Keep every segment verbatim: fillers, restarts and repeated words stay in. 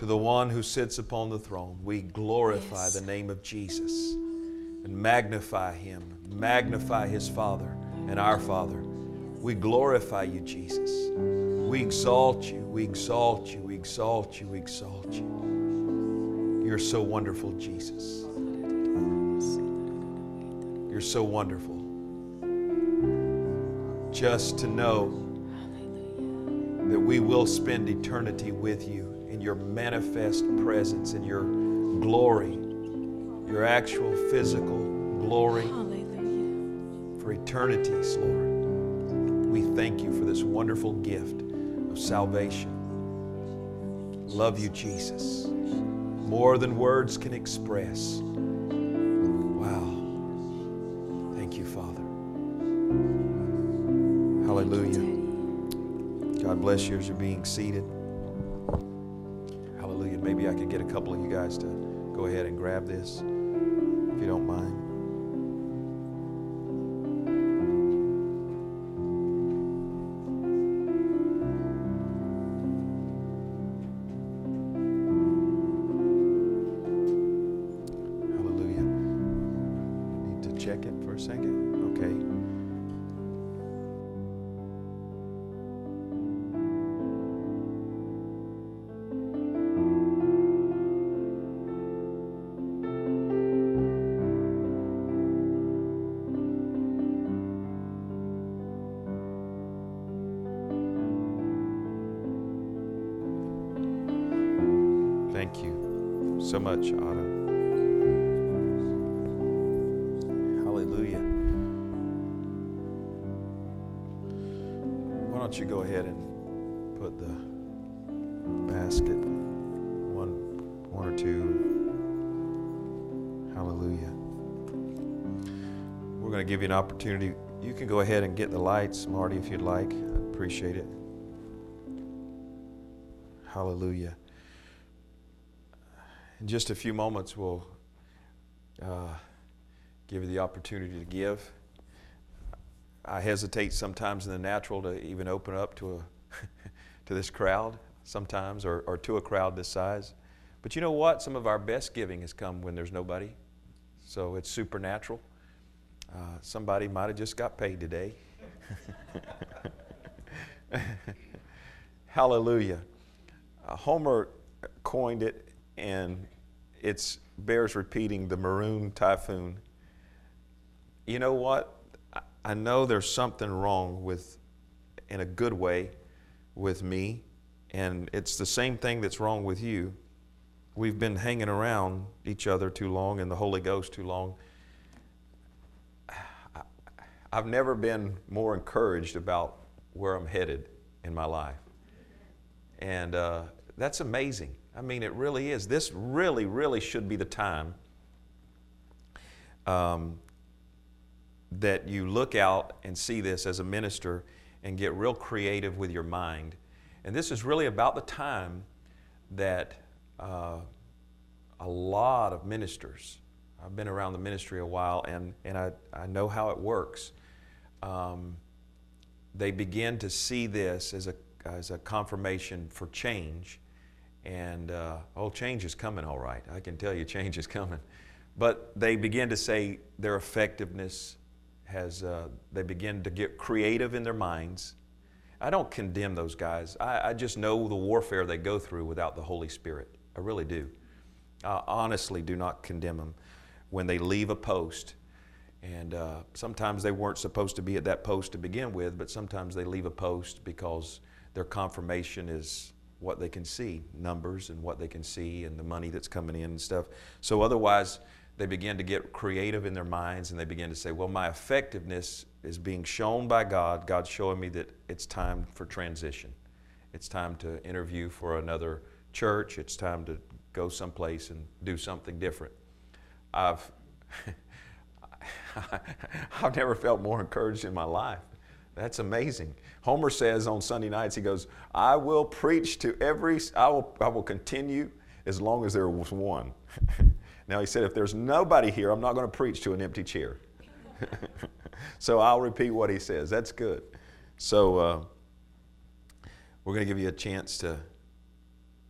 to the one who sits upon the throne. We glorify Yes. the name of Jesus and magnify Him, magnify His Father and our Father. We glorify you, Jesus. We exalt you, we exalt you, we exalt you, we exalt you. You're so wonderful, Jesus. You're so wonderful. Just to know that we will spend eternity with you in your manifest presence, in your glory, your actual physical glory Hallelujah. for eternities, Lord. We thank you for this wonderful gift of salvation. Love you, Jesus. More than words can express. Wow. Thank you, Father. Hallelujah. God bless you as you're being seated. Hallelujah. Maybe I could get a couple of you guys to go ahead and grab this, if you don't mind. Hallelujah. Need to check it for a second? Okay. Thank you so much, Otto. Hallelujah. Why don't you go ahead and put the basket, one, one or two. Hallelujah. We're going to give you an opportunity. You can go ahead and get the lights, Marty, if you'd like. I appreciate it. Hallelujah. In just a few moments, we'll uh, give you the opportunity to give. I hesitate sometimes in the natural to even open up to a to this crowd sometimes, or, or to a crowd this size. But you know what? Some of our best giving has come when there's nobody. So it's supernatural. Uh, somebody might have just got paid today. Hallelujah. Uh, Homer coined it, and it bears repeating, the maroon typhoon. You know what? I know there's something wrong with, in a good way, with me, and it's the same thing that's wrong with you. We've been hanging around each other too long and the Holy Ghost too long. I've never been more encouraged about where I'm headed in my life. And uh, that's amazing. I mean, it really is. This really, really should be the time um, that you look out and see this as a minister and get real creative with your mind. And this is really about the time that uh, a lot of ministers, I've been around the ministry a while, and, and I, I know how it works. Um, they begin to see this as a, as a confirmation for change. And, uh, oh, change is coming all right. I can tell you change is coming. But they begin to say their effectiveness has, uh, they begin to get creative in their minds. I don't condemn those guys. I, I just know the warfare they go through without the Holy Spirit. I really do. I honestly do not condemn them when they leave a post. And uh, sometimes they weren't supposed to be at that post to begin with, but sometimes they leave a post because their confirmation is what they can see, numbers and what they can see and the money that's coming in and stuff. So otherwise, they begin to get creative in their minds, and they begin to say, well, my effectiveness is being shown by God. God's showing me that it's time for transition. It's time to interview for another church. It's time to go someplace and do something different. I've, I've never felt more encouraged in my life. That's amazing. Homer says on Sunday nights, he goes, I will preach to every, I will, I will continue as long as there was one. Now he said, if there's nobody here, I'm not going to preach to an empty chair. So I'll repeat what he says. That's good. So uh, we're going to give you a chance to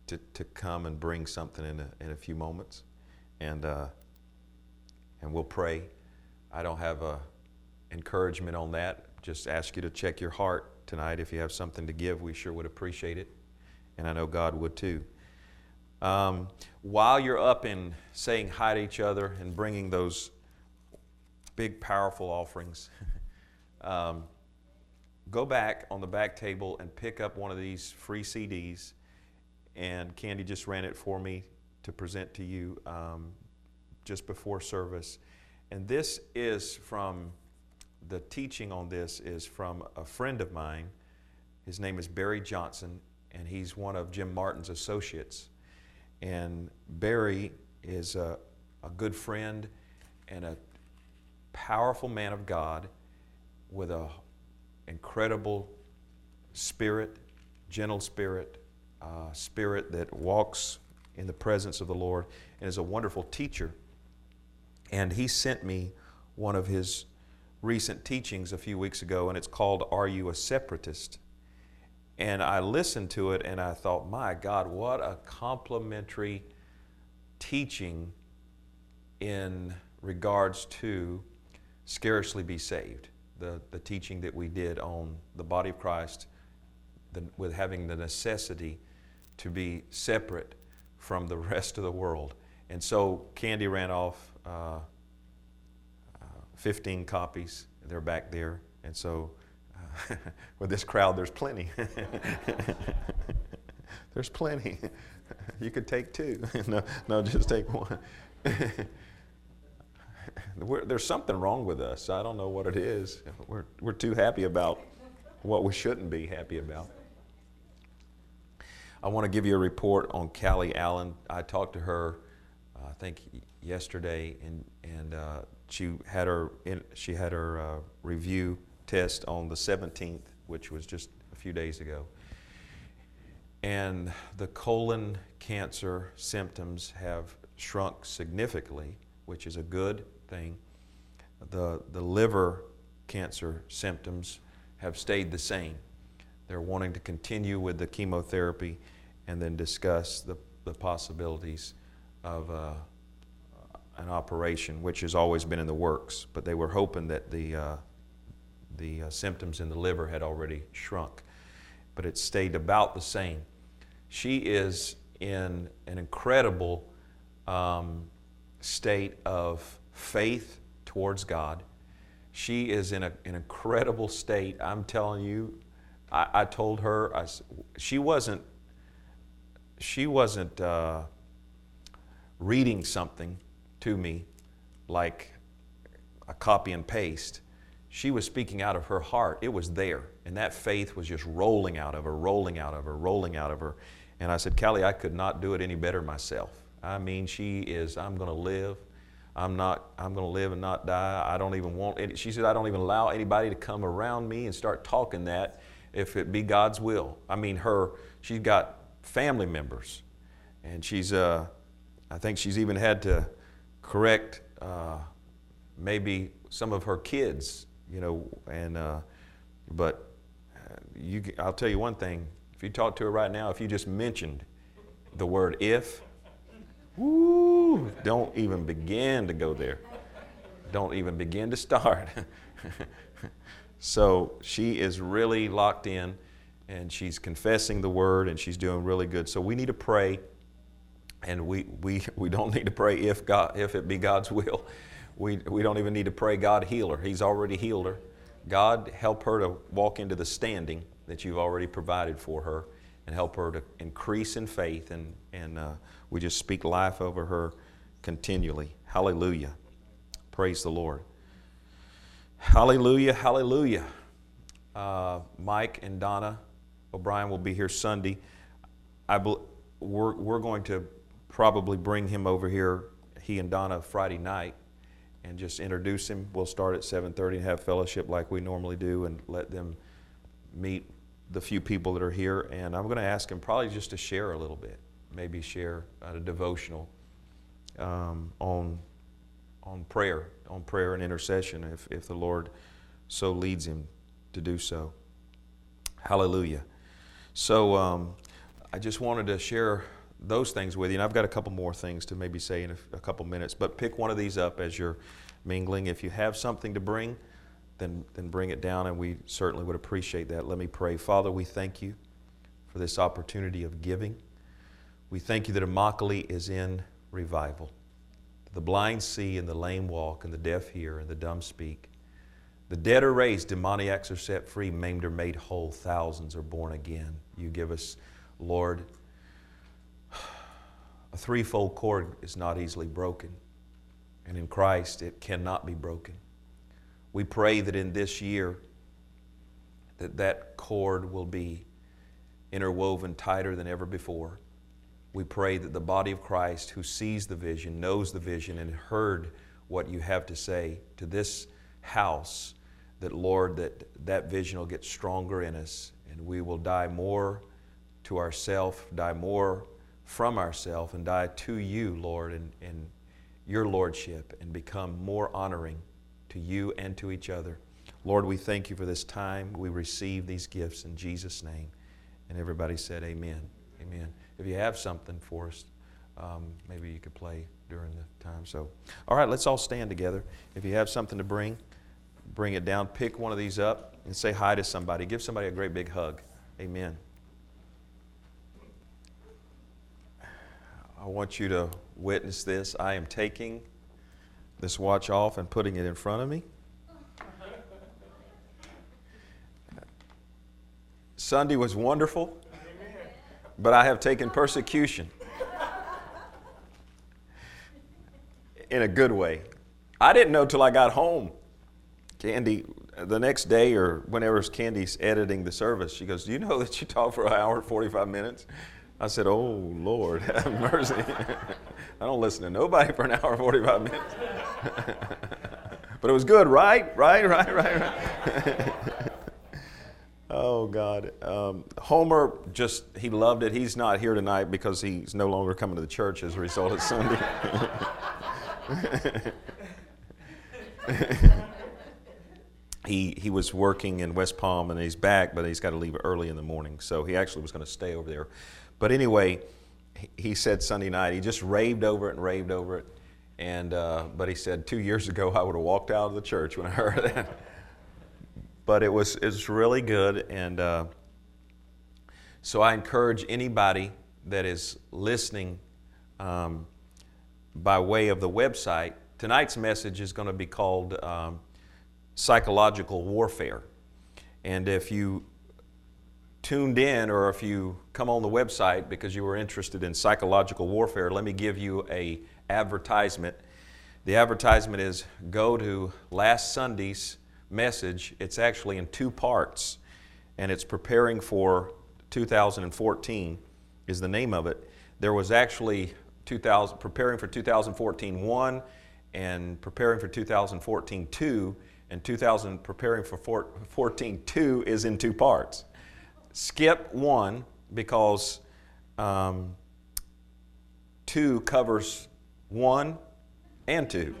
to, to come and bring something in a, in a few moments, and uh, and we'll pray. I don't have a encouragement on that. Just ask you to check your heart tonight. If you have something to give, we sure would appreciate it, and I know God would too. Um, while you're up and saying hi to each other and bringing those big, powerful offerings, um, go back on the back table and pick up one of these free C Ds. And Candy just ran it for me to present to you um, just before service. And this is from, the teaching on this is from a friend of mine. His name is Barry Johnson, and he's one of Jim Martin's associates. And Barry is a, a good friend and a powerful man of God with an incredible spirit, gentle spirit, uh, spirit that walks in the presence of the Lord, and is a wonderful teacher. And he sent me one of his recent teachings a few weeks ago, and it's called Are You a Separatist? And I listened to it and I thought, my God, what a complimentary teaching in regards to Scarcely Be Saved, the, the teaching that we did on the body of Christ, the, with having the necessity to be separate from the rest of the world. And so Candy ran off uh, uh, fifteen copies. They're back there. And so uh, with this crowd, there's plenty. There's plenty. You could take two. no, no, just take one. We're, there's something wrong with us. I don't know what it is. We're, we're too happy about what we shouldn't be happy about. I want to give you a report on Callie Allen. I talked to her, uh, I think yesterday, and and uh, she had her in, she had her uh, review test on the seventeenth, which was just a few days ago. And the colon cancer symptoms have shrunk significantly, which is a good thing. The the liver cancer symptoms have stayed the same. They're wanting to continue with the chemotherapy and then discuss the, the possibilities of uh, an operation, which has always been in the works. But they were hoping that the, uh, the uh, symptoms in the liver had already shrunk. But it stayed about the same. She is in an incredible um, state of faith towards God. She is in a, an incredible state. I'm telling you, I, I told her, I, she wasn't, she wasn't uh, reading something to me like a copy and paste. She was speaking out of her heart. It was there. And that faith was just rolling out of her, rolling out of her, rolling out of her. And I said, Callie, I could not do it any better myself. I mean, she is, I'm going to live. I'm not, I'm going to live and not die. I don't even want any, she said, I don't even allow anybody to come around me and start talking that if it be God's will. I mean, her, she's got family members, and she's, uh, I think she's even had to correct uh, maybe some of her kids, you know, and, uh, but you, I'll tell you one thing, if you talk to her right now, if you just mentioned the word if, woo, don't even begin to go there. Don't even begin to start. So she is really locked in, and she's confessing the word, and she's doing really good. So we need to pray, and we we, we don't need to pray if God if it be God's will. We we don't even need to pray God heal her. He's already healed her. God, help her to walk into the standing that you've already provided for her, and help her to increase in faith, and and uh, we just speak life over her continually. Hallelujah. Praise the Lord. Hallelujah, hallelujah. Uh, Mike and Donna O'Brien will be here Sunday. I be, we're, we're going to probably bring him over here, he and Donna, Friday night, and just introduce him. We'll start at seven thirty and have fellowship like we normally do, and let them meet the few people that are here. And I'm going to ask him probably just to share a little bit, maybe share a devotional um, on on prayer, on prayer and intercession, if, if the Lord so leads him to do so. Hallelujah. So um, I just wanted to share those things with you. And I've got a couple more things to maybe say in a, a couple minutes. But pick one of these up as you're mingling. If you have something to bring, then, then bring it down, and we certainly would appreciate that. Let me pray. Father, we thank you for this opportunity of giving. We thank you that Immokalee is in revival. The blind see and the lame walk and the deaf hear and the dumb speak. The dead are raised, demoniacs are set free, maimed are made whole, thousands are born again. You give us, Lord, a threefold cord is not easily broken, and in Christ it cannot be broken. We pray that in this year that that cord will be interwoven tighter than ever before. We pray that the body of Christ, who sees the vision, knows the vision, and heard what you have to say to this house, that, Lord, that that vision will get stronger in us, and we will die more to ourself, die more from ourself, and die to you, Lord, and, and your lordship, and become more honoring to you and to each other. Lord, we thank you for this time. We receive these gifts in Jesus' name. And everybody said amen. Amen. If you have something for us, um, maybe you could play during the time. So, all right, let's all stand together. If you have something to bring, bring it down. Pick one of these up and say hi to somebody. Give somebody a great big hug. Amen. I want you to witness this. I am taking this watch off and putting it in front of me. Sunday was wonderful, but I have taken persecution in a good way. I didn't know till I got home. Candy, the next day or whenever Candy's editing the service, she goes, do you know that you talk for an hour and forty-five minutes? I said, oh, Lord, have mercy. I don't listen to nobody for an hour and forty-five minutes. But it was good, right? Right, right, right, right. Oh, God. Um, Homer just, he loved it. He's not here tonight because he's no longer coming to the church as a result of Sunday. He he was working in West Palm and he's back, but he's got to leave early in the morning. So he actually was going to stay over there. But anyway, he, he said Sunday night, he just raved over it and raved over it. And uh, but he said two years ago I would have walked out of the church when I heard that. But it was it was really good. And uh, so I encourage anybody that is listening um, by way of the website. Tonight's message is going to be called Um, Psychological Warfare. And if you tuned in or if you come on the website because you were interested in psychological warfare, let me give you a advertisement. The advertisement is go to last Sunday's message. It's actually in two parts, and it's preparing for two thousand fourteen is the name of it. There was actually two thousand preparing for two thousand fourteen one and preparing for two thousand fourteen two. And two thousand preparing for fourteen two is in two parts. Skip one because um, two covers one and two.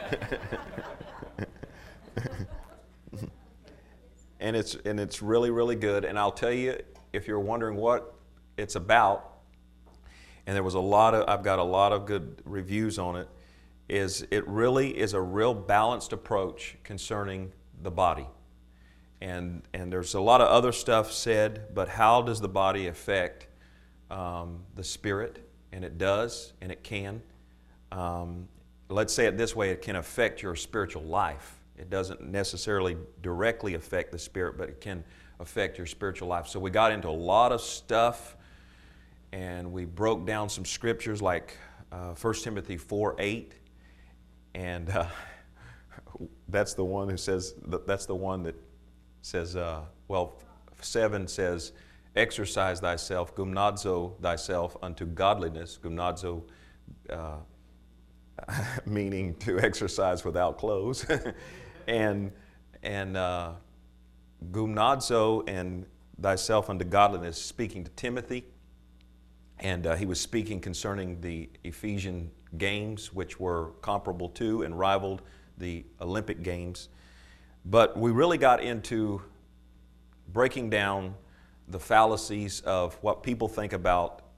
and it's and it's really really good. And I'll tell you, if you're wondering what it's about, and there was a lot of I've got a lot of good reviews on it. Is it really is a real balanced approach concerning the body. And, and there's a lot of other stuff said, but how does the body affect um, the spirit? And it does, and it can. Um, let's say it this way, it can affect your spiritual life. It doesn't necessarily directly affect the spirit, but it can affect your spiritual life. So we got into a lot of stuff, and we broke down some scriptures like uh, First Timothy four eight. And uh, that's the one who says, that's the one that says, uh, well, seven says, exercise thyself, gymnazo thyself unto godliness, gymnazo uh, meaning to exercise without clothes, and and uh, gymnazo and thyself unto godliness, speaking to Timothy. And uh, he was speaking concerning the Ephesian Games, which were comparable to and rivaled the Olympic Games. But we really got into breaking down the fallacies of what people think about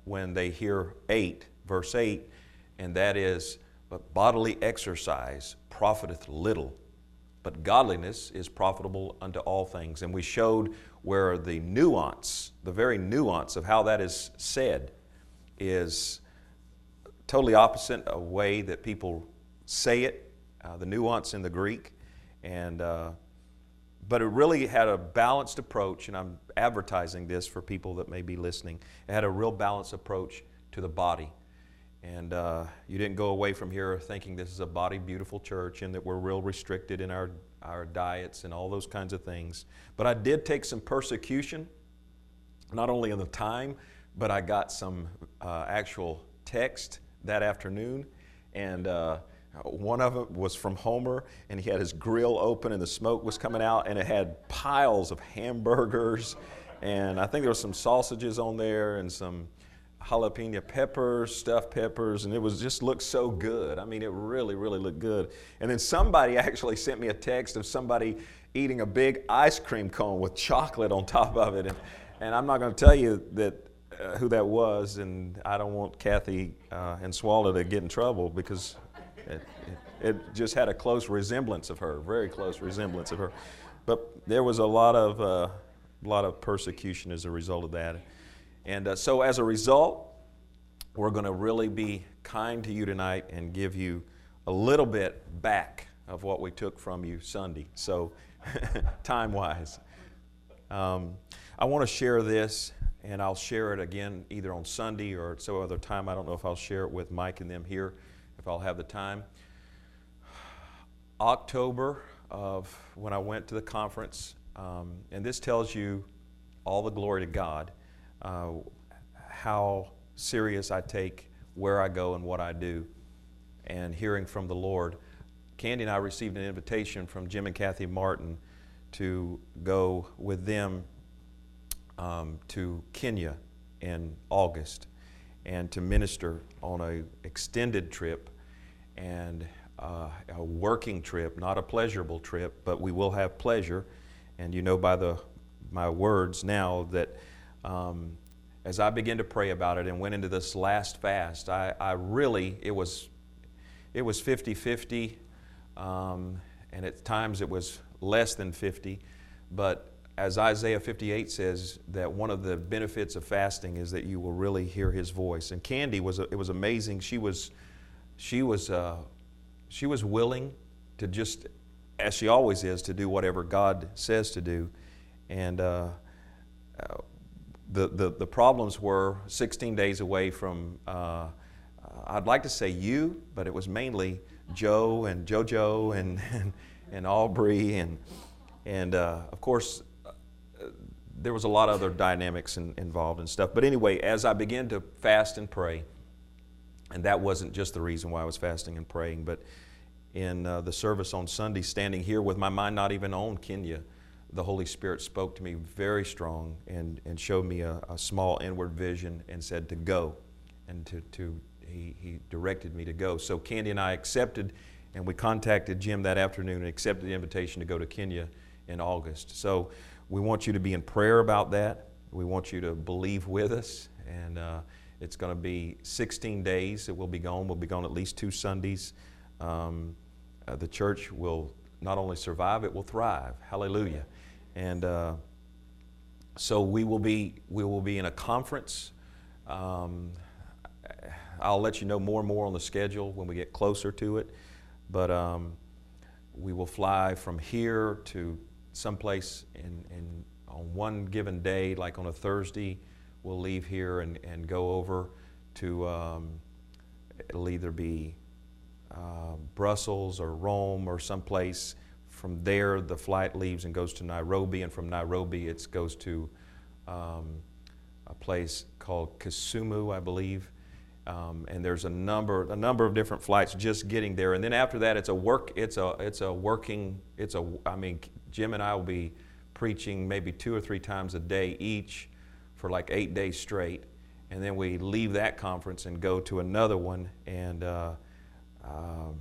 when they hear eight, verse eight, and that is, but bodily exercise profiteth little, but godliness is profitable unto all things. And we showed where the nuance, the very nuance of how that is said is totally opposite a way that people say it, uh, the nuance in the Greek. And uh, but it really had a balanced approach, and I'm advertising this for people that may be listening. It had a real balanced approach to the body. And uh, you didn't go away from here thinking this is a body beautiful church and that we're real restricted in our, our diets and all those kinds of things. But I did take some persecution, not only in the time, but I got some uh, actual text that afternoon. And uh, one of them was from Homer, and he had his grill open and the smoke was coming out, and it had piles of hamburgers. And I think there was some sausages on there and some jalapeno peppers, stuffed peppers, and it was just looked so good. I mean, it really, really looked good. And then somebody actually sent me a text of somebody eating a big ice cream cone with chocolate on top of it. And, and I'm not going to tell you that uh, who that was, and I don't want Kathy uh, and Swallow to get in trouble because it, it, it just had a close resemblance of her, very close resemblance of her. But there was a lot of, uh, lot of persecution as a result of that. And uh, so as a result, we're going to really be kind to you tonight and give you a little bit back of what we took from you Sunday, so time-wise. Um, I want to share this, and I'll share it again either on Sunday or at some other time. I don't know if I'll share it with Mike and them here, if I'll have the time. October of when I went to the conference, um, and this tells you all the glory to God. Uh, how serious I take where I go and what I do, and hearing from the Lord. Candy and I received an invitation from Jim and Kathy Martin to go with them um, to Kenya in August and to minister on an extended trip and uh, a working trip, not a pleasurable trip, but we will have pleasure. And you know by the my words now that Um, as I began to pray about it and went into this last fast, I, I really, it was it was fifty-fifty, um, and at times it was less than fifty, but as Isaiah fifty-eight says, that one of the benefits of fasting is that you will really hear His voice. And Candy, was it was amazing. She was, she was, uh, she was willing to just, as she always is, to do whatever God says to do. And uh, uh, The, the, the problems were sixteen days away from, uh, I'd like to say you, but it was mainly Joe and JoJo and, and, and Aubrey. And, and uh, of course, uh, there was a lot of other dynamics in, involved and stuff. But anyway, as I began to fast and pray, and that wasn't just the reason why I was fasting and praying, but in uh, the service on Sunday, standing here with my mind not even on Kenya, the Holy Spirit spoke to me very strong and, and showed me a, a small inward vision and said to go. And to, to he, he directed me to go. So Candy and I accepted, and we contacted Jim that afternoon and accepted the invitation to go to Kenya in August. So we want you to be in prayer about that. We want you to believe with us. And uh, it's going to be sixteen days that we'll be gone. We'll be gone at least two Sundays. Um, uh, the church will not only survive, it will thrive. Hallelujah. And uh, so we will be we will be in a conference. Um, I'll let you know more and more on the schedule when we get closer to it. But um, we will fly from here to someplace in, in on one given day, like on a Thursday. We'll leave here and, and go over to, um, it'll either be uh, Brussels or Rome or someplace. From there, the flight leaves and goes to Nairobi, and from Nairobi, it goes to um, a place called Kisumu, I believe. Um, and there's a number, a number of different flights just getting there. And then after that, it's a work, it's a, it's a working, it's a. I mean, Jim and I will be preaching maybe two or three times a day each for like eight days straight. And then we leave that conference and go to another one. And uh, uh,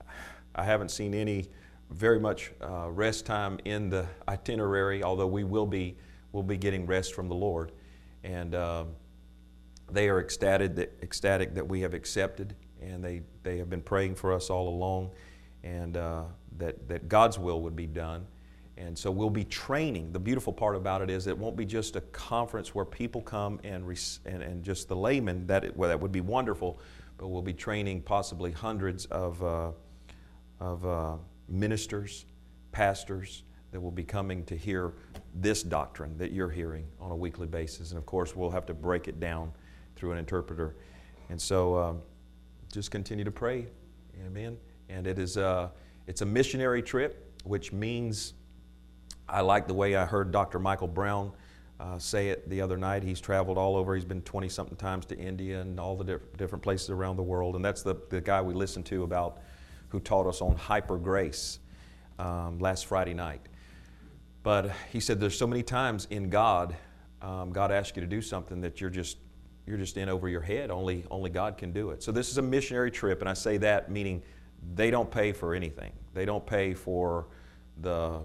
I haven't seen any very much uh, rest time in the itinerary, although we will be, we'll be getting rest from the Lord. And uh, they are ecstatic that, ecstatic that we have accepted, and they, they have been praying for us all along, and uh, that, that God's will would be done. And so we'll be training. The beautiful part about it is it won't be just a conference where people come and res- and, and just the laymen. That it, well, that would be wonderful, but we'll be training possibly hundreds of uh, of uh, ministers, pastors that will be coming to hear this doctrine that you're hearing on a weekly basis. And of course, we'll have to break it down through an interpreter. And so, um, just continue to pray, amen. And it is uh, it's a missionary trip, which means. I like the way I heard Doctor Michael Brown uh, say it the other night. He's traveled all over. He's been twenty-something times to India and all the diff- different places around the world. And that's the, the guy we listened to about who taught us on hyper grace um, last Friday night. But he said there's so many times in God, um, God asks you to do something that you're just you're just in over your head. Only, only God can do it. So this is a missionary trip, and I say that meaning they don't pay for anything. They don't pay for the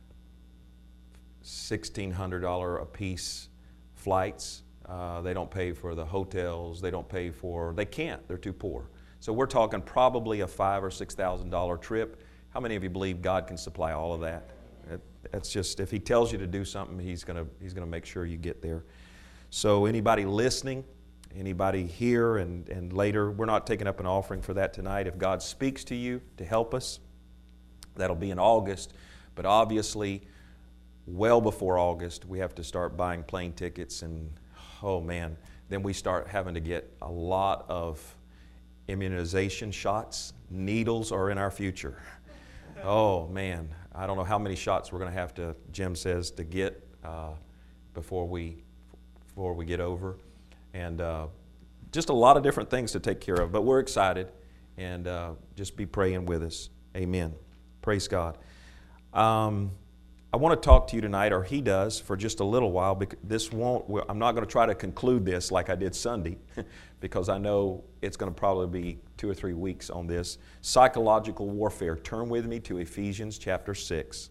sixteen hundred dollars a piece flights. Uh, they don't pay for the hotels. They don't pay for, they can't, they're too poor. So we're talking probably a five or six thousand dollar trip. How many of you believe God can supply all of that? It, that's just, if He tells you to do something, He's gonna He's gonna make sure you get there. So anybody listening, anybody here and, and later, we're not taking up an offering for that tonight. If God speaks to you to help us, that'll be in August. But obviously, well before August, we have to start buying plane tickets, and oh man, then we start having to get a lot of immunization shots. Needles are in our future. Oh man, I don't know how many shots we're going to have to, Jim says, to get uh, before we before we get over, and uh, just a lot of different things to take care of. But we're excited, and uh, just be praying with us. Amen. Praise God. Um, I want to talk to you tonight, or he does, for just a little while. Because this won't. I'm not going to try to conclude this like I did Sunday, because I know it's going to probably be two or three weeks on this. Psychological warfare. Turn with me to Ephesians chapter six.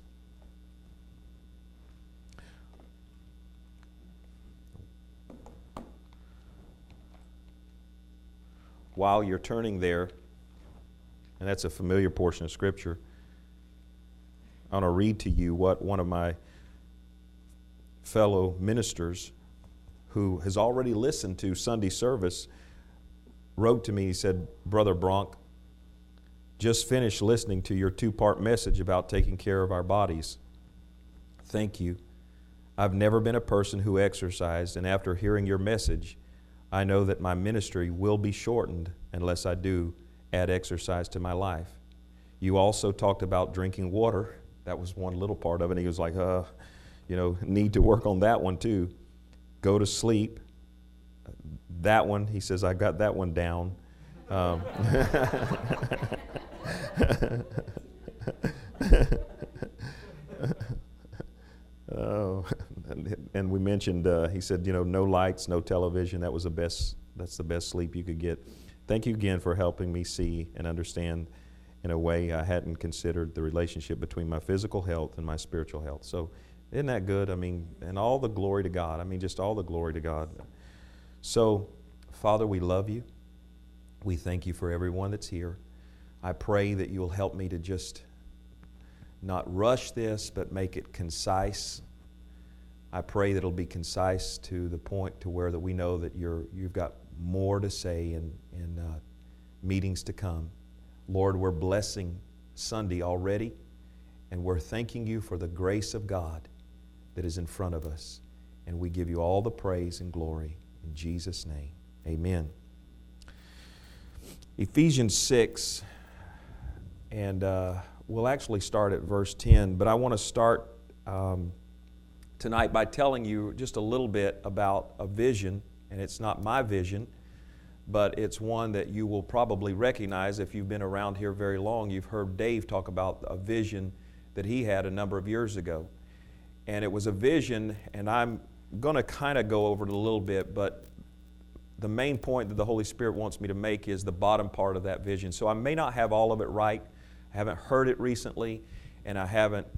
While you're turning there, and that's a familiar portion of Scripture, I want to read to you what one of my fellow ministers who has already listened to Sunday service wrote to me. He said, "Brother Bronk, just finished listening to your two-part message about taking care of our bodies. Thank you. I've never been a person who exercised, and after hearing your message, I know that my ministry will be shortened unless I do add exercise to my life. You also talked about drinking water. That was one little part of it. He was like, uh, you know, need to work on that one too. Go to sleep. That one, he says, I got that one down. Um, oh, and, and we mentioned, uh, he said, you know, no lights, no television. That was the best, that's the best sleep you could get. Thank you again for helping me see and understand in a way I hadn't considered the relationship between my physical health and my spiritual health. So isn't that good? I mean, and all the glory to God. I mean, just all the glory to God. So, Father, we love you. We thank you for everyone that's here. I pray that you'll help me to just not rush this, but make it concise. I pray that it'll be concise to the point to where that we know that you're, you've got more to say in, in uh, meetings to come. Lord, we're blessing Sunday already, and we're thanking you for the grace of God that is in front of us. And we give you all the praise and glory in Jesus' name. Amen. Ephesians six, and uh, we'll actually start at verse ten, but I want to start um, tonight by telling you just a little bit about a vision, and it's not my vision, but it's one that you will probably recognize if you've been around here very long. You've heard Dave talk about a vision that he had a number of years ago. And it was a vision, and I'm going to kind of go over it a little bit, but the main point that the Holy Spirit wants me to make is the bottom part of that vision. So I may not have all of it right. I haven't heard it recently, and I haven't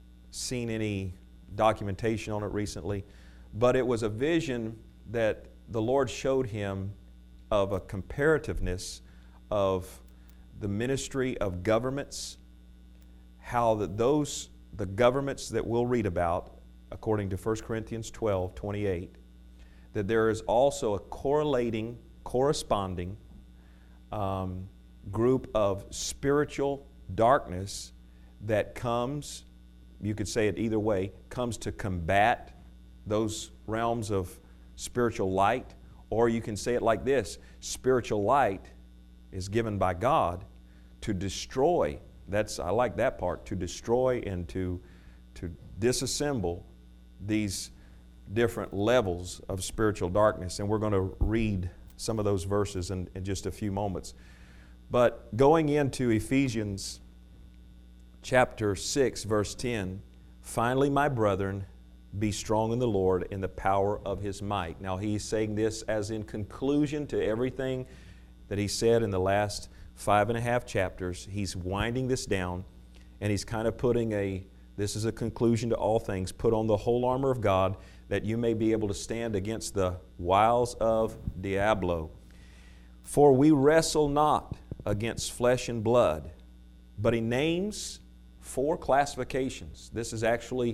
seen any documentation on it recently. But it was a vision that the Lord showed him of a comparativeness of the ministry of governments, how that those, the governments that we'll read about, according to First Corinthians twelve twenty-eight, that there is also a correlating, corresponding um, group of spiritual darkness that comes, you could say it either way, comes to combat those realms of spiritual light, or you can say it like this: spiritual light is given by God to destroy. That's, I like that part, to destroy and to, to disassemble these different levels of spiritual darkness. And we're going to read some of those verses in, in just a few moments. But going into Ephesians chapter six, verse ten, finally, my brethren, be strong in the Lord in the power of His might. Now, he's saying this as in conclusion to everything that he said in the last five and a half chapters. He's winding this down, and he's kind of putting a, this is a conclusion to all things, put on the whole armor of God, that you may be able to stand against the wiles of Diablo. For we wrestle not against flesh and blood. But he names four classifications. This is actually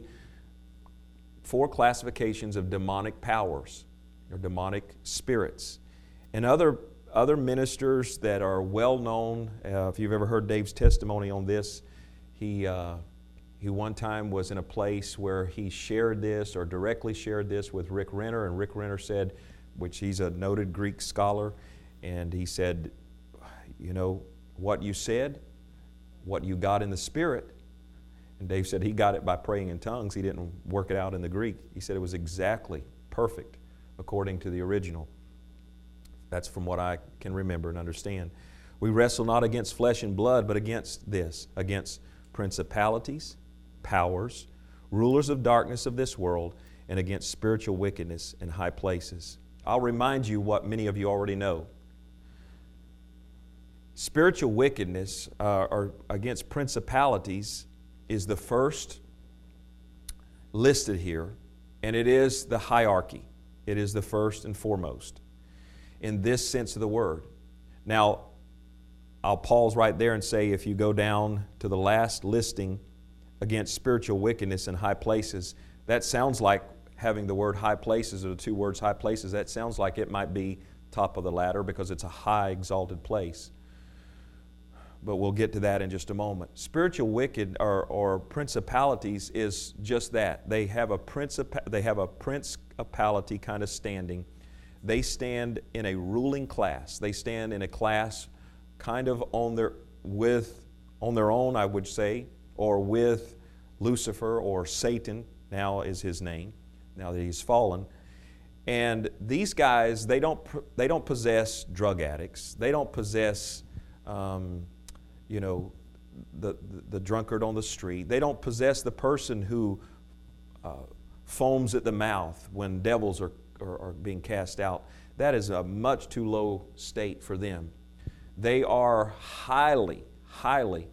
four classifications of demonic powers or demonic spirits. And other, other ministers that are well known, uh, if you've ever heard Dave's testimony on this, he, uh, he one time was in a place where he shared this or directly shared this with Rick Renner, and Rick Renner said, which he's a noted Greek scholar, and he said, you know, what you said, what you got in the Spirit. And Dave said he got it by praying in tongues. He didn't work it out in the Greek. He said it was exactly perfect according to the original. That's from what I can remember and understand. We wrestle not against flesh and blood, but against this, against principalities, powers, rulers of darkness of this world, and against spiritual wickedness in high places. I'll remind you what many of you already know. Spiritual wickedness uh, or against principalities is the first listed here, and it is the hierarchy. It is the first and foremost in this sense of the word. Now, I'll pause right there and say, if you go down to the last listing against spiritual wickedness in high places, that sounds like having the word high places, or the two words high places, that sounds like it might be top of the ladder because it's a high exalted place. But we'll get to that in just a moment. Spiritual wicked or, or principalities is just that. They have a princip- they have a principality kind of standing. They stand in a ruling class. They stand in a class kind of on their with on their own, I would say, or with Lucifer or Satan, now is his name, now that he's fallen. And these guys, they don't they don't possess drug addicts. They don't possess um, you know, the, the, the drunkard on the street. They don't possess the person who uh, foams at the mouth when devils are, are, are being cast out. That is a much too low state for them. They are highly, highly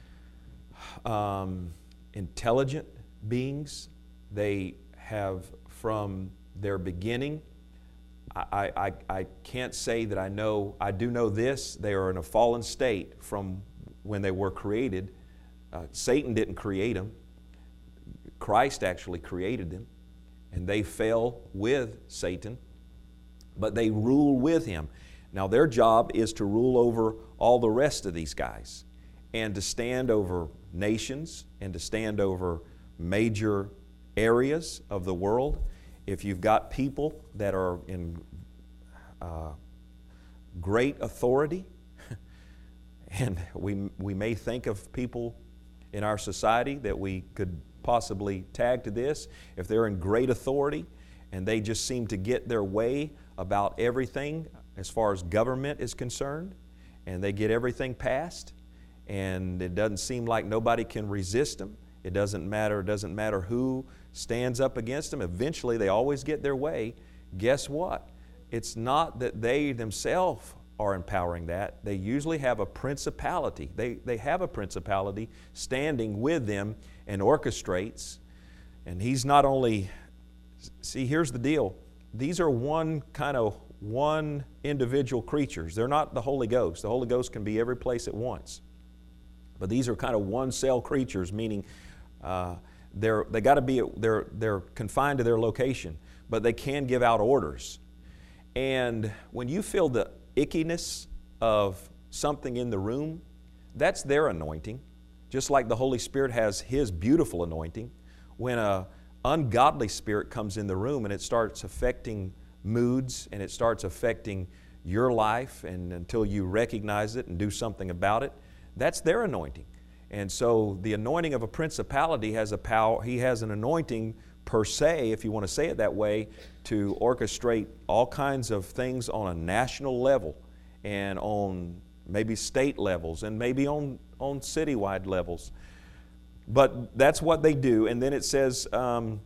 um, intelligent beings. They have, from their beginning, I, I, I can't say that I know, I do know this, they are in a fallen state from when they were created. Uh, Satan didn't create them. Christ actually created them, and they fell with Satan, but they rule with him. Now their job is to rule over all the rest of these guys and to stand over nations and to stand over major areas of the world. If you've got people that are in uh, great authority, and we, we may think of people in our society that we could possibly tag to this, if they're in great authority and they just seem to get their way about everything as far as government is concerned, and they get everything passed, and it doesn't seem like nobody can resist them. It doesn't matter, it doesn't matter who stands up against them. Eventually they always get their way. Guess what? It's not that they themselves are empowering that. They usually have a principality. They, they have a principality standing with them and orchestrates. And he's not only, see, here's the deal. these are one kind of one individual creatures. They're not the Holy Ghost. The Holy Ghost can be every place at once. But these are kind of one cell creatures, meaning uh, they're they got to be they're they're confined to their location, but they can give out orders. And when you feel the ickiness of something in the room, that's their anointing. Just like the Holy Spirit has His beautiful anointing. When a ungodly spirit comes in the room and it starts affecting moods and it starts affecting your life, and until you recognize it and do something about it, that's their anointing. And so the anointing of a principality has a power, he has an anointing per se, if you want to say it that way, to orchestrate all kinds of things on a national level and on maybe state levels and maybe on, on citywide levels. But that's what they do. And then it says um,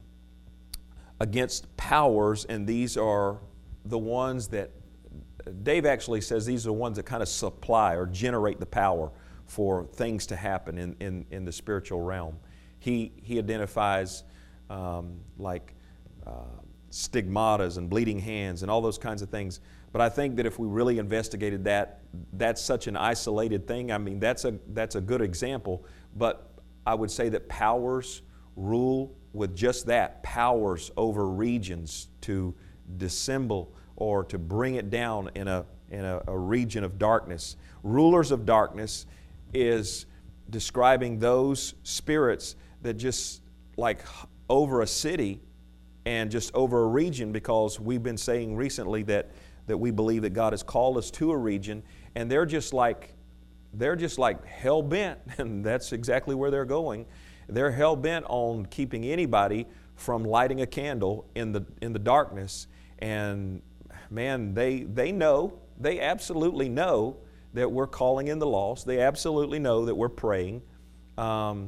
against powers, and these are the ones that, Dave actually says these are the ones that kind of supply or generate the power for things to happen in, in, in the spiritual realm. He, he identifies um, like uh, stigmatas and bleeding hands and all those kinds of things. But I think that if we really investigated that, that's such an isolated thing. I mean, that's a, that's a good example, but I would say that powers rule with just that, powers over regions to dissemble or to bring it down in a, in a, a region of darkness. Rulers of darkness is describing those spirits that just like over a city and just over a region, because we've been saying recently that, that we believe that God has called us to a region, and they're just like they're just like hell-bent, and that's exactly where they're going. They're hell-bent on keeping anybody from lighting a candle in the in the darkness. And man, they they know, they absolutely know that we're calling in the lost. They absolutely know that we're praying. Um,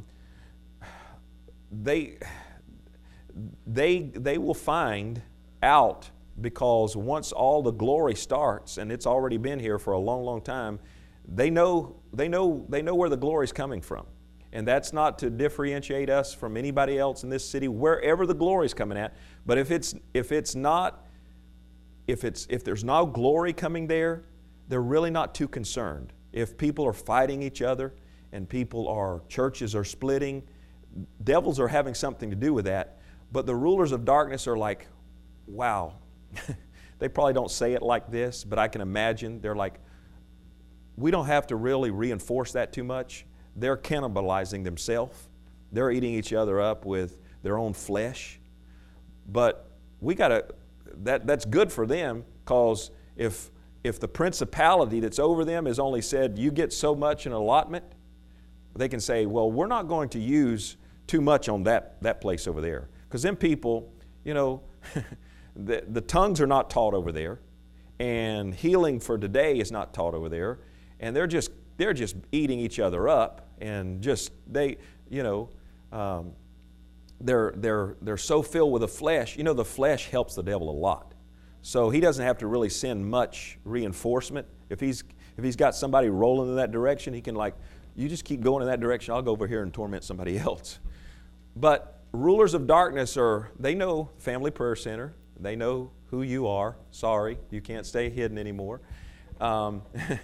they, they, they will find out, because once all the glory starts, and it's already been here for a long, long time, they know, they know, they know where the glory's coming from. And that's not to differentiate us from anybody else in this city, wherever the glory's coming at. But if it's, if it's not, if it's, if there's no glory coming there, they're really not too concerned. If people are fighting each other and people are, churches are splitting, devils are having something to do with that. But the rulers of darkness are like, wow. They probably don't say it like this, but I can imagine they're like, we don't have to really reinforce that too much. They're cannibalizing themselves. They're eating each other up with their own flesh. But we got to, that, that's good for them, because if If the principality that's over them has only said, you get so much in allotment, they can say, well, we're not going to use too much on that, that place over there. Because them people, you know, the, the tongues are not taught over there, and healing for today is not taught over there, and they're just, they're just eating each other up, and just, they, you know, um, they're, they're, they're so filled with the flesh. You know, the flesh helps the devil a lot. So he doesn't have to really send much reinforcement. If he's, if he's got somebody rolling in that direction, he can like, you just keep going in that direction, I'll go over here and torment somebody else. But rulers of darkness are, they know Family Prayer Center. They know who you are. Sorry, you can't stay hidden anymore. Um,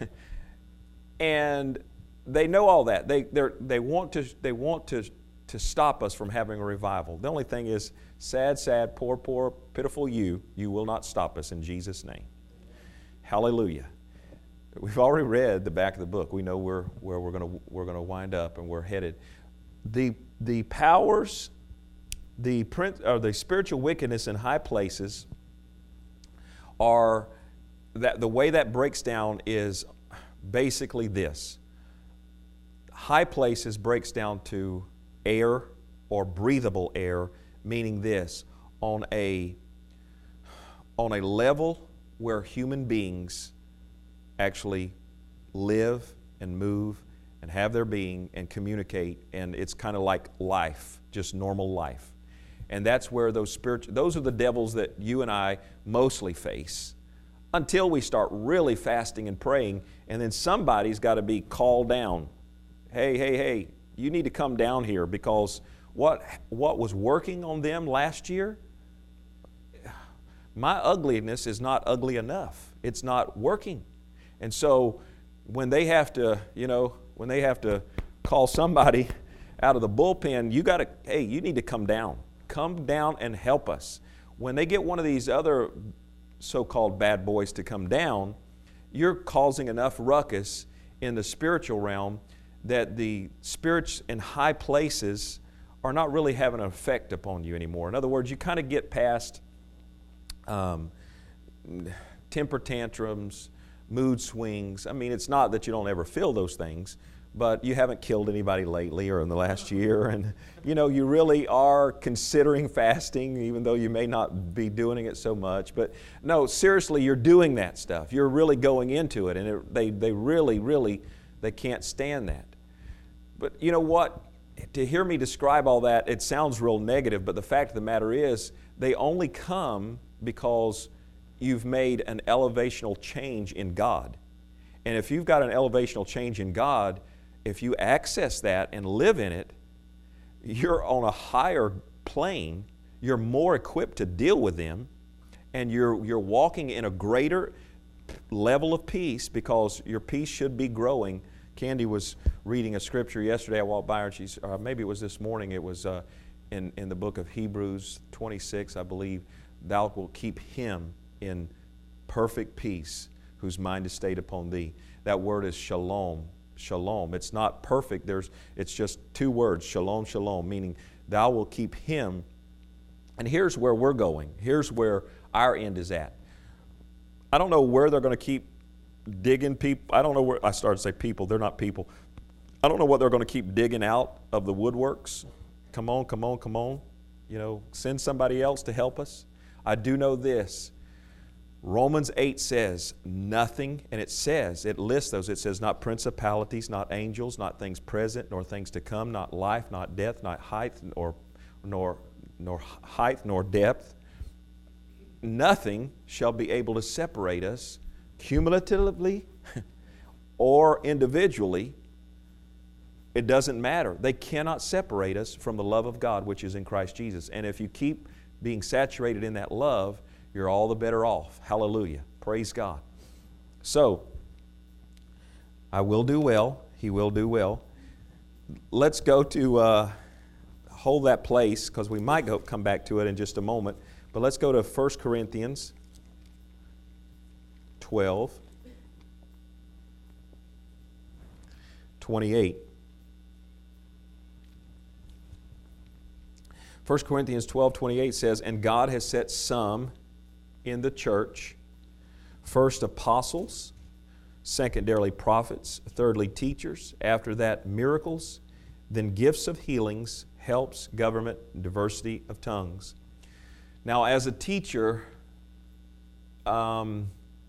and they know all that. They, they're, they want to, they want to, to stop us from having a revival. The only thing is, sad, sad, poor, poor, pitiful you, you will not stop us in Jesus' name. Hallelujah. We've already read the back of the book. We know where, where we're going to we're going to wind up and we're headed. The, the powers, the, or the spiritual wickedness in high places are, that the way that breaks down is basically this. High places breaks down to air or breathable air, meaning this, on a, on a level where human beings actually live and move and have their being and communicate, and it's kind of like life, just normal life. And that's where those spiritual, those are the devils that you and I mostly face, until we start really fasting and praying, and then somebody's got to be called down. Hey, hey, hey, you need to come down here, because what, what was working on them last year, my ugliness is not ugly enough. It's not working. And so when they have to, you know, when they have to call somebody out of the bullpen, you got to, hey, you need to come down. Come down and help us. When they get one of these other so-called bad boys to come down, you're causing enough ruckus in the spiritual realm that the spirits in high places are not really having an effect upon you anymore. In other words, you kind of get past um, temper tantrums, mood swings. I mean, it's not that you don't ever feel those things, but you haven't killed anybody lately or in the last year, and you know, you really are considering fasting, even though you may not be doing it so much. But no, seriously, you're doing that stuff. You're really going into it, and it, they, they really, really, they can't stand that. But you know what? To hear me describe all that, it sounds real negative, but the fact of the matter is, they only come because you've made an elevational change in God. And if you've got an elevational change in God, if you access that and live in it, you're on a higher plane, you're more equipped to deal with them, and you're, you're walking in a greater level of peace because your peace should be growing. Candy was reading a scripture yesterday. I walked by her, and she's, uh, maybe it was this morning, it was uh, in, in the book of Hebrews twenty-six, I believe, thou wilt keep him in perfect peace whose mind is stayed upon thee. That word is shalom. Shalom. It's not perfect. There's, it's just two words, shalom, shalom, meaning thou will keep him. And here's where we're going. Here's where our end is at. I don't know where they're going to keep digging people. I don't know where, I started to say people, they're not people. I don't know what they're going to keep digging out of the woodworks. Come on, come on, come on. You know, send somebody else to help us. I do know this. Romans eight says nothing, and it says, it lists those, it says not principalities, not angels, not things present, nor things to come, not life, not death, not height, or, nor, nor height, nor depth. Nothing shall be able to separate us cumulatively or individually. It doesn't matter. They cannot separate us from the love of God which is in Christ Jesus. And if you keep being saturated in that love, you're all the better off. Hallelujah. Praise God. So, I will do well. He will do well. Let's go to, uh, hold that place, because we might go, come back to it in just a moment. But let's go to First Corinthians twelve, twenty-eight. First Corinthians twelve, twenty-eight says, and God has set some in the church, first apostles, secondarily prophets, thirdly teachers, after that miracles, then gifts of healings, helps, government, diversity of tongues. Now as a teacher, um,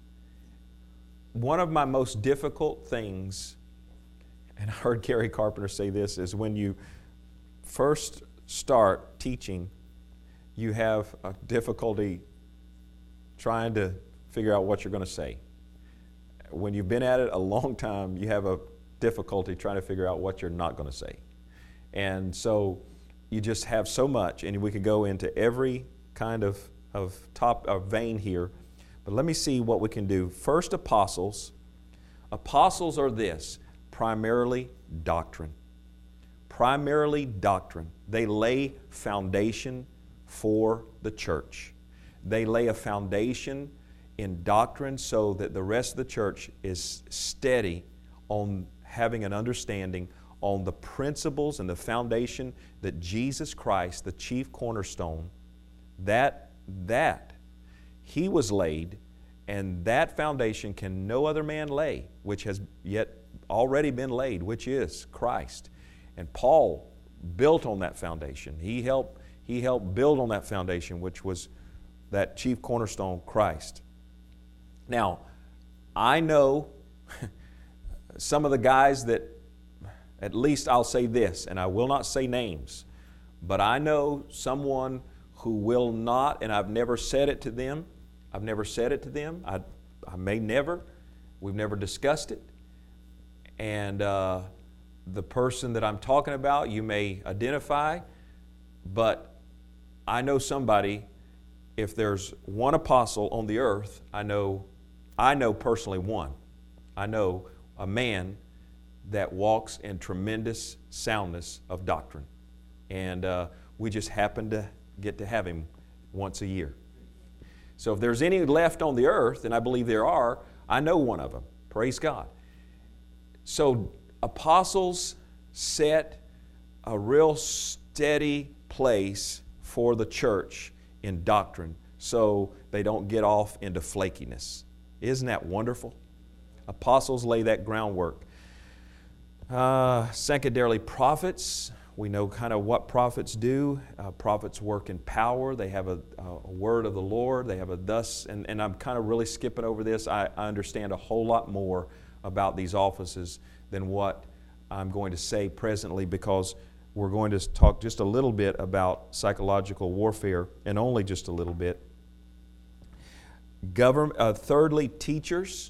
one of my most difficult things, and I heard Gary Carpenter say this, is when you first start teaching, you have a difficulty trying to figure out what you're going to say. When you've been at it a long time, you have a difficulty trying to figure out what you're not going to say. And so you just have so much, and we could go into every kind of, of top of vein here. But let me see what we can do. First, apostles. Apostles are this, primarily doctrine. Primarily doctrine. They lay foundation for the church. They lay a foundation in doctrine so that the rest of the church is steady on having an understanding on the principles and the foundation that Jesus Christ, the chief cornerstone, that, that He was laid, and that foundation can no other man lay, which has yet already been laid, which is Christ. And Paul built on that foundation. He helped, he helped build on that foundation, which was that chief cornerstone, Christ. Now, I know some of the guys that, at least I'll say this, and I will not say names, but I know someone who will not, and I've never said it to them, I've never said it to them, I, I may never, we've never discussed it, and uh, the person that I'm talking about, you may identify, but I know somebody if there's one apostle on the earth, I know, I know personally one. I know a man that walks in tremendous soundness of doctrine. And uh, we just happen to get to have him once a year. So if there's any left on the earth, and I believe there are, I know one of them. Praise God. So apostles set a real steady place for the church in doctrine so they don't get off into flakiness. Isn't that wonderful? Apostles lay that groundwork. Uh, secondarily, prophets. We know kind of what prophets do. Uh, prophets work in power. They have a, a word of the Lord. They have a thus, and, and I'm kind of really skipping over this. I, I understand a whole lot more about these offices than what I'm going to say presently, because we're going to talk just a little bit about psychological warfare, and only just a little bit. Government, uh, thirdly, teachers.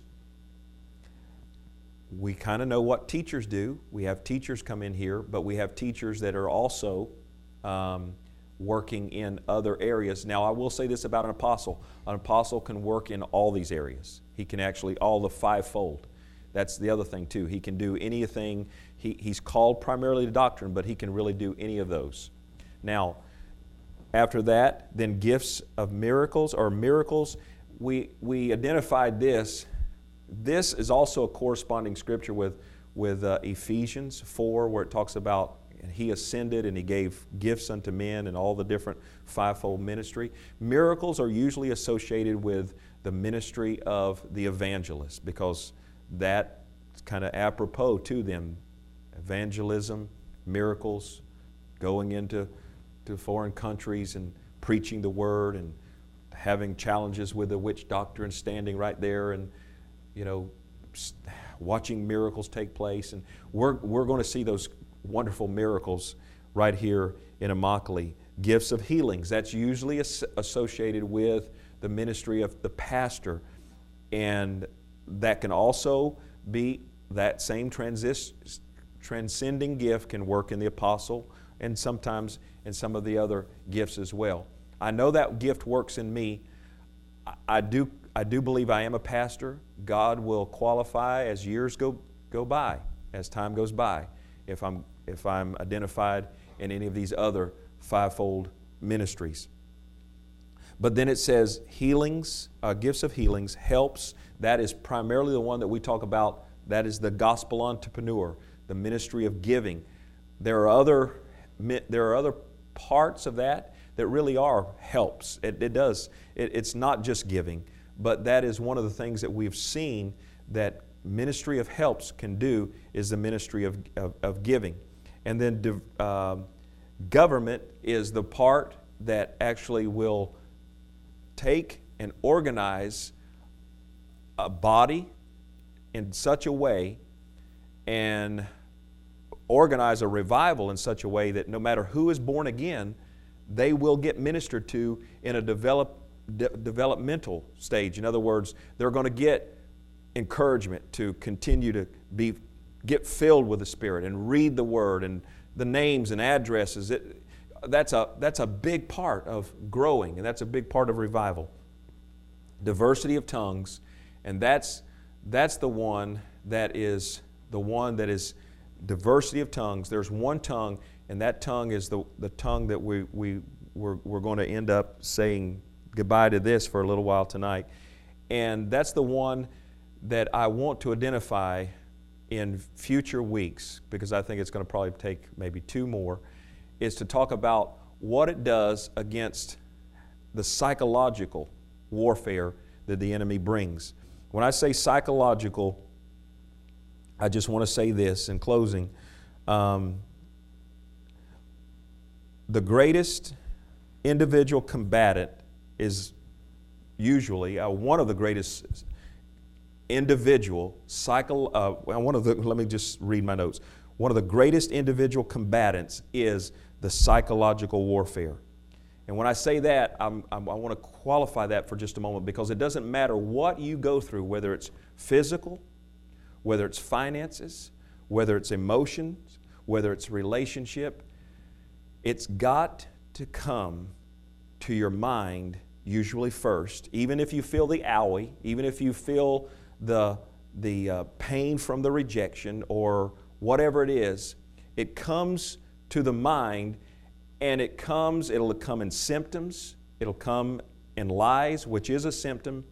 We kind of know what teachers do. We have teachers come in here, but we have teachers that are also um, working in other areas. Now, I will say this about an apostle. An apostle can work in all these areas. He can actually, all the fivefold. That's the other thing too. He can do anything. He, he's called primarily to doctrine, but he can really do any of those. Now, after that, then gifts of miracles or miracles. We, we identified this. This is also a corresponding scripture with, with uh, Ephesians four, where it talks about He ascended and He gave gifts unto men and all the different fivefold ministry. Miracles are usually associated with the ministry of the evangelist, because that's kind of apropos to them. Evangelism, miracles, going into to foreign countries and preaching the word and having challenges with the witch doctor and standing right there and, you know, watching miracles take place. And we're, we're going to see those wonderful miracles right here in Immokalee. Gifts of healings, that's usually as- associated with the ministry of the pastor. And that can also be, that same transis, transcending gift can work in the apostle and sometimes in some of the other gifts as well. I know that gift works in me. I, I do I do believe I am a pastor. God will qualify as years go, go by, as time goes by, if I'm, if I'm identified in any of these other fivefold ministries. But then it says healings, uh, gifts of healings, helps. That is primarily the one that we talk about. That is the gospel entrepreneur, the ministry of giving. There are other, there are other parts of that that really are helps. It, it does. It, it's not just giving. But that is one of the things that we've seen that ministry of helps can do, is the ministry of, of, of giving. And then uh, government is the part that actually will take and organize a body in such a way and organize a revival in such a way that no matter who is born again, they will get ministered to in a developed De- developmental stage. In other words, they're going to get encouragement to continue to be get filled with the Spirit and read the Word and the names and addresses. It, that's a that's a big part of growing, and that's a big part of revival. Diversity of tongues, and that's that's the one that is the one that is diversity of tongues. There's one tongue, and that tongue is the the tongue that we we we're, we're going to end up saying goodbye to this for a little while tonight. And that's the one that I want to identify in future weeks, because I think it's going to probably take maybe two more, is to talk about what it does against the psychological warfare that the enemy brings. When I say psychological, I just want to say this in closing. Um, the greatest individual combatant is usually uh, one of the greatest individual psycho. Uh, one of the. Let me just read my notes. One of the greatest individual combatants is the psychological warfare. And when I say that, I'm, I'm, I want to qualify that for just a moment, because it doesn't matter what you go through, whether it's physical, whether it's finances, whether it's emotions, whether it's relationship. It's got to come to your mind usually first. Even if you feel the owie, even if you feel the, the uh, pain from the rejection or whatever it is, it comes to the mind, and it comes, it'll come in symptoms, it'll come in lies, which is a symptom,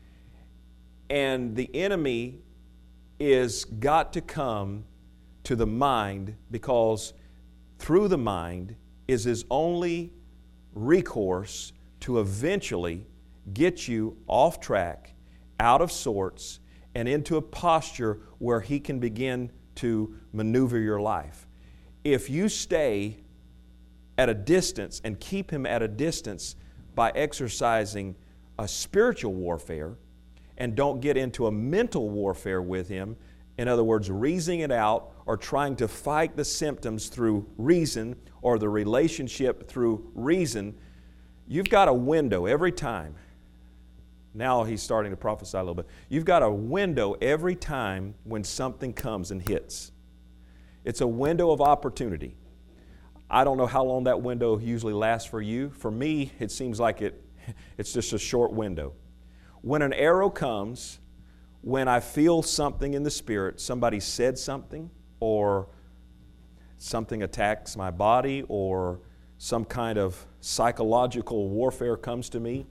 and the enemy is got to come to the mind, because through the mind is his only recourse to eventually get you off track, out of sorts, and into a posture where he can begin to maneuver your life. If you stay at a distance and keep him at a distance by exercising a spiritual warfare, and don't get into a mental warfare with him, in other words, reasoning it out or trying to fight the symptoms through reason or the relationship through reason, you've got a window every time. Now he's starting to prophesy a little bit. You've got a window every time when something comes and hits. It's a window of opportunity. I don't know how long that window usually lasts for you. For me, it seems like it, it's just a short window. When an arrow comes, when I feel something in the spirit, somebody said something, or something attacks my body, or some kind of psychological warfare comes to me,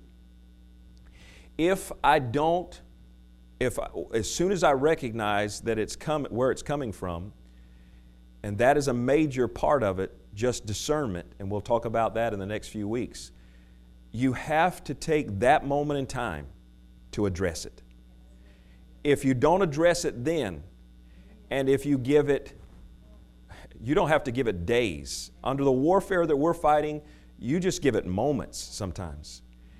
if I don't, if I, as soon as I recognize that it's come, where it's coming from, and that is a major part of it, just discernment, and we'll talk about that in the next few weeks, you have to take that moment in time to address it. If you don't address it then, and if you give it, you don't have to give it days. Under the warfare that we're fighting, you just give it moments sometimes.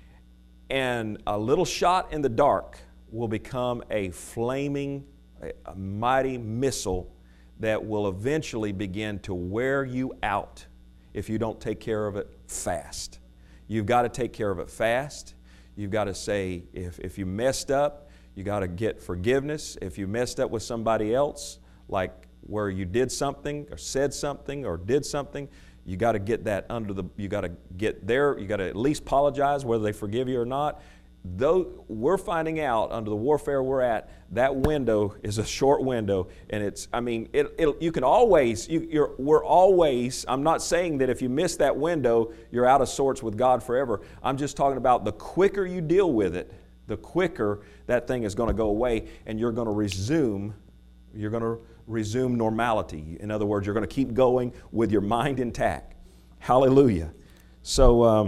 And a little shot in the dark will become a flaming, a, a mighty missile that will eventually begin to wear you out if you don't take care of it fast. You've got to take care of it fast. You've got to say, if, if you messed up, you got to get forgiveness. If you messed up with somebody else, like where you did something or said something or did something, you got to get that under the, you got to get there, you got to at least apologize whether they forgive you or not. Though we're finding out under the warfare we're at, that window is a short window, and it's, I mean, it, it, you can always, you, you're, we're always, I'm not saying that if you miss that window, you're out of sorts with God forever. I'm just talking about the quicker you deal with it, the quicker that thing is going to go away, and you're going to resume, you're going to resume normality. In other words, you're going to keep going with your mind intact. Hallelujah. So, um,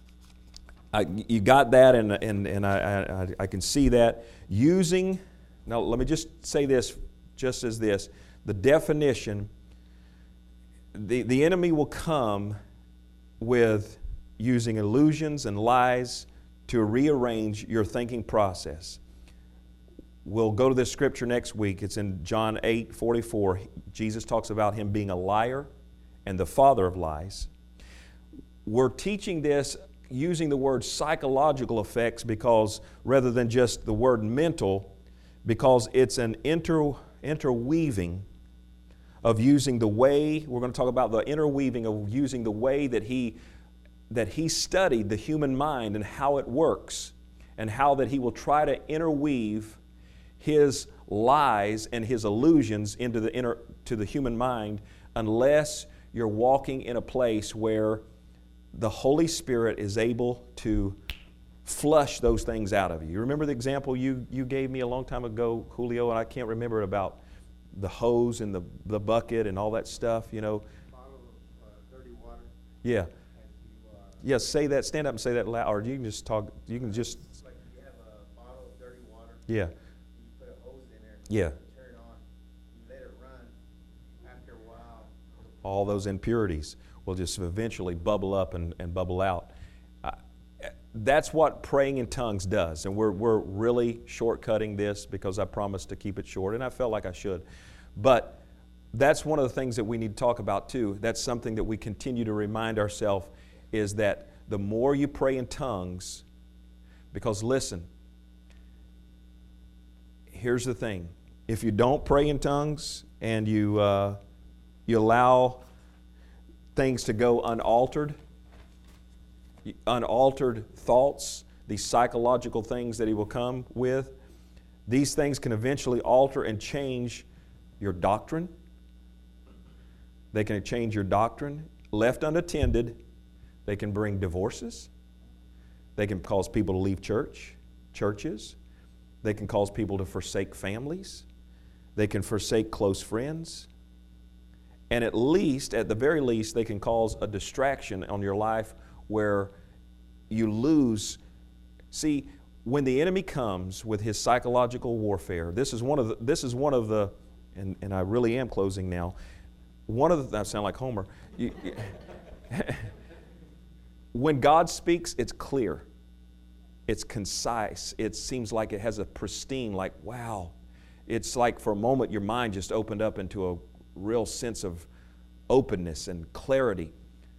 I, you got that, and, and, and I, I, I can see that. Using, now let me just say this, just as this, the definition, the, the enemy will come with using illusions and lies to rearrange your thinking process. We'll go to this scripture next week. It's in John eight forty-four. Jesus talks about him being a liar and the father of lies. We're teaching this using the word psychological effects, because rather than just the word mental, because it's an inter, interweaving of using the way, we're going to talk about the interweaving of using the way that he, that he studied the human mind and how it works, and how that he will try to interweave his lies and his illusions into the inner, to the human mind, unless you're walking in a place where the Holy Spirit is able to flush those things out of you. You remember the example you, you gave me a long time ago, Julio, and I can't remember it, about the hose and the, the bucket and all that stuff, you know. Bottle of uh, dirty water. Yeah. And you, uh, Yeah, say that, stand up and say that loud, or you can just talk, you can just, it's like you have a bottle of dirty water. yeah, You put a hose in there. yeah. You turn it on. You let it run. After a while, All those impurities will just eventually bubble up and, and bubble out. Uh, that's what praying in tongues does. And we're, we're really shortcutting this because I promised to keep it short, and I felt like I should. But that's one of the things that we need to talk about too. That's something that we continue to remind ourselves, is that the more you pray in tongues, because listen, here's the thing. If you don't pray in tongues and you, uh, you allow things to go unaltered, unaltered thoughts, these psychological things that he will come with, these things can eventually alter and change your doctrine. They can change your doctrine. Left unattended, they can bring divorces. They can cause people to leave church, churches. They can cause people to forsake families. They can forsake close friends. And at least, at the very least, they can cause a distraction on your life where you lose. See, when the enemy comes with his psychological warfare, this is one of the, this is one of the, and, and I really am closing now, one of the, I sound like Homer. You, you, when God speaks, it's clear. It's concise. It seems like it has a pristine, like, wow. It's like for a moment your mind just opened up into a real sense of openness and clarity.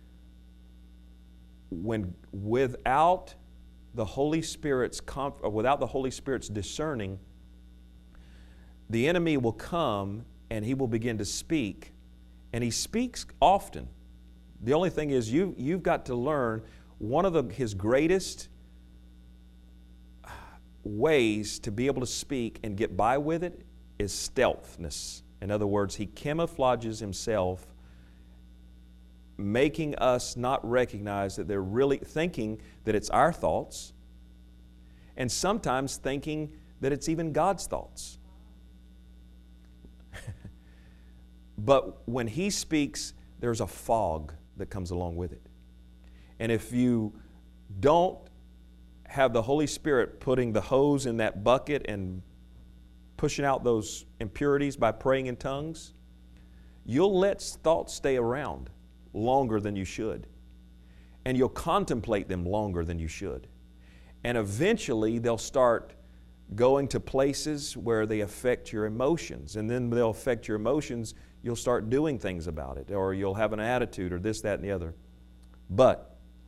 When without the Holy Spirit's comf- without the Holy Spirit's discerning, the enemy will come and he will begin to speak, and he speaks often. The only thing is you you've got to learn one of the, his greatest ways to be able to speak and get by with it is stealthness. In other words, he camouflages himself, making us not recognize that they're really thinking that it's our thoughts, and sometimes thinking that it's even God's thoughts. But when he speaks, there's a fog that comes along with it. And if you don't have the Holy Spirit putting the hose in that bucket and pushing out those impurities by praying in tongues, you'll let thoughts stay around longer than you should. And you'll contemplate them longer than you should. And eventually they'll start going to places where they affect your emotions. And then they'll affect your emotions, you'll start doing things about it, or you'll have an attitude, or this, that, and the other. But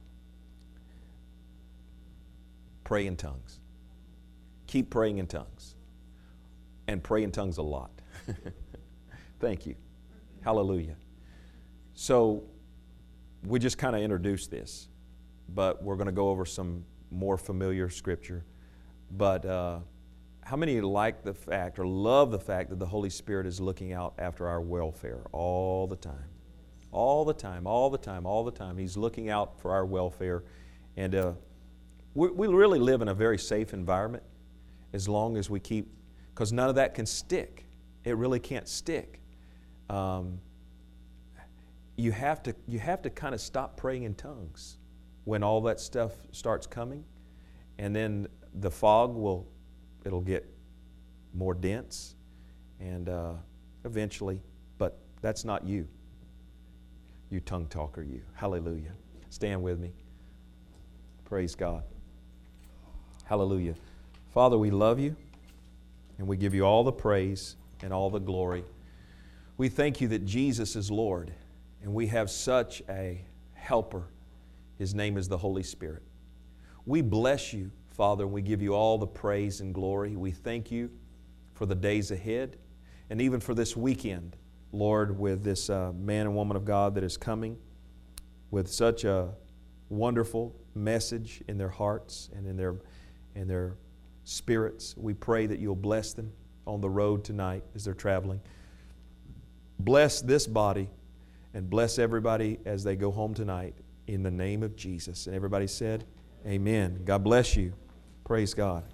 pray in tongues. Keep praying in tongues. And pray in tongues a lot. Thank you. Hallelujah. So we just kind of introduced this, but we're going to go over some more familiar scripture. But uh, how many like the fact or love the fact that the Holy Spirit is looking out after our welfare all the time? All the time, all the time, all the time. He's looking out for our welfare. And uh, we, we really live in a very safe environment as long as we keep, because none of that can stick. It really can't stick. Um, you have to you have to kind of stop praying in tongues when all that stuff starts coming, and then the fog will it'll get more dense, and uh, eventually, but that's not you. You tongue talker, you. Hallelujah. Stand with me. Praise God. Hallelujah. Father, we love you, and we give you all the praise and all the glory. We thank you that Jesus is Lord, and we have such a helper. His name is the Holy Spirit. We bless you, Father, and we give you all the praise and glory. We thank you for the days ahead, and even for this weekend, Lord, with this uh, man and woman of God that is coming with such a wonderful message in their hearts and in their, in their spirits. We pray that you'll bless them on the road tonight as they're traveling. Bless this body and bless everybody as they go home tonight in the name of Jesus. And everybody said, amen. God bless you. Praise God.